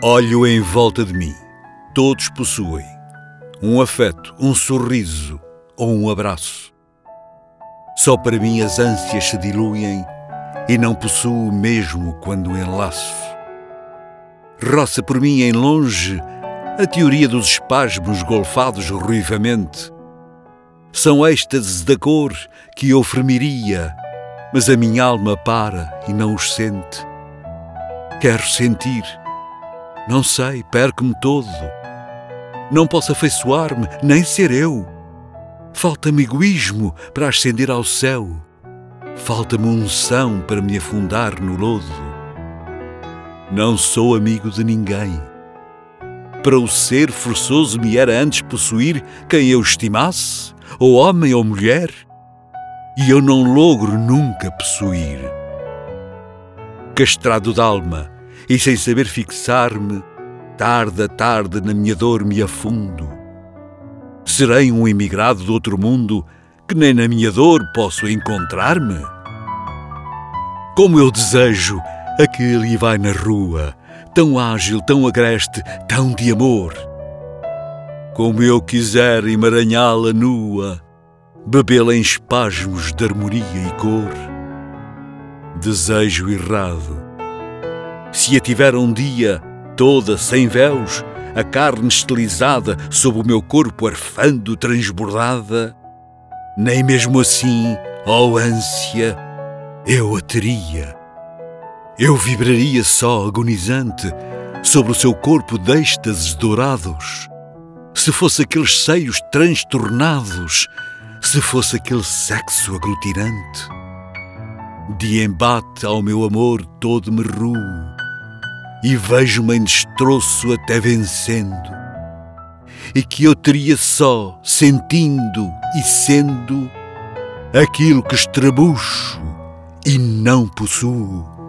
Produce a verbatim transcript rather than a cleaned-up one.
Olho em volta de mim. Todos possuem um afeto, um sorriso ou um abraço. Só para mim as ânsias se diluem e não possuo mesmo quando enlaço. Roça por mim em longe a teoria dos espasmos golfados ruivamente. São êxtases da cor que eu fermiria, mas a minha alma para e não os sente. Quero sentir, não sei, perco-me todo. Não posso afeiçoar-me, nem ser eu. Falta-me egoísmo para ascender ao céu. Falta-me unção para me afundar no lodo. Não sou amigo de ninguém. Para o ser forçoso me era antes possuir quem eu estimasse, ou homem ou mulher, e eu não logro nunca possuir. Castrado d'alma e sem saber fixar-me, tarde a tarde na minha dor me afundo. Serei um imigrado de outro mundo que nem na minha dor posso encontrar-me? Como eu desejo aquele vai na rua, tão ágil, tão agreste, tão de amor. Como eu quiser emaranhá-la nua, bebê-la em espasmos de harmonia e cor. Desejo errado. Se a tiver um dia, toda sem véus, a carne estilizada sob o meu corpo arfando transbordada, nem mesmo assim, ó ânsia, eu a teria. Eu vibraria só agonizante sobre o seu corpo de êxtases dourados. Se fosse aqueles seios transtornados, se fosse aquele sexo aglutinante. De embate ao meu amor todo me ruo e vejo-me em destroço até vencendo, e que eu teria só sentindo e sendo aquilo que estrebucho e não possuo.